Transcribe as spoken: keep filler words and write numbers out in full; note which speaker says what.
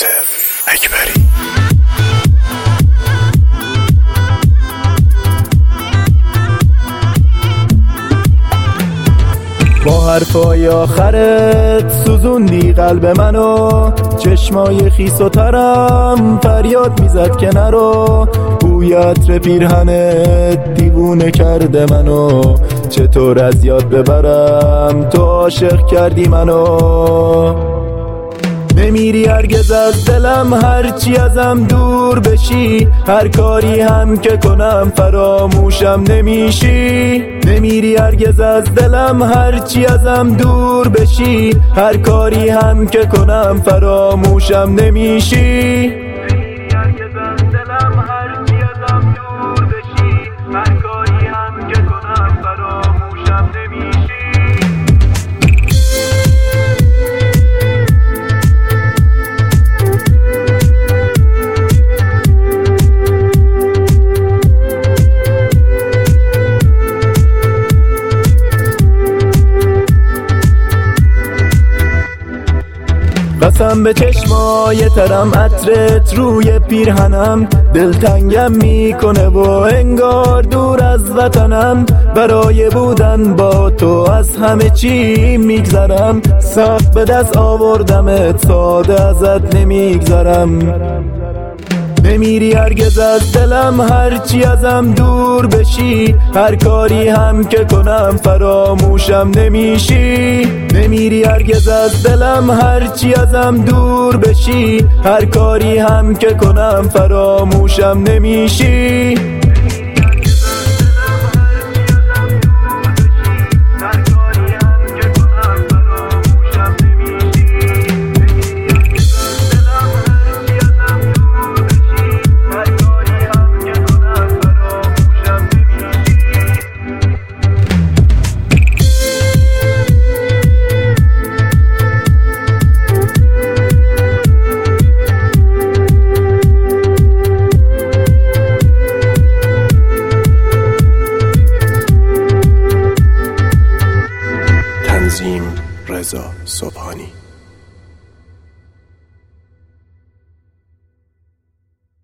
Speaker 1: یوسف اکبری.
Speaker 2: با حرفای آخرت سوزوندی قلب منو، چشمای خیس و ترم فریاد میزد که نرو. بوی عطر پیرهنت دیوونه کرده منو، چطور از یاد ببرم تو عاشق کردی منو. نمیری هرگز از دلم هرچی ازم دور بشی، هر کاری هم که کنم فراموشم نمیشی. نمیری هرگز از دلم هرچی ازم دور بشی، هر کاری هم که کنم فراموشم نمیشی. نمیری هرگز از دلم هرچی ازم دور بشی، هر کاری هم که کنم فراموشم نمیشی. قسم به چشمای ترم عطرت روی پیرهنم، دلتنگم میکنه و انگار دور از وطنم. برای بودن با تو از همه چی میگذرم، سخت به دست آوردمت ساده ازت نمیگذرم. نمیری هرگز از دلم هرچی ازم دور بشی، هر کاری هم که کنم فراموشم نمیشی. نمیری هرگز از دلم هرچی ازم دور بشی، هر کاری هم که کنم فراموشم نمیشی.
Speaker 1: تنظیم رضا صبحانی.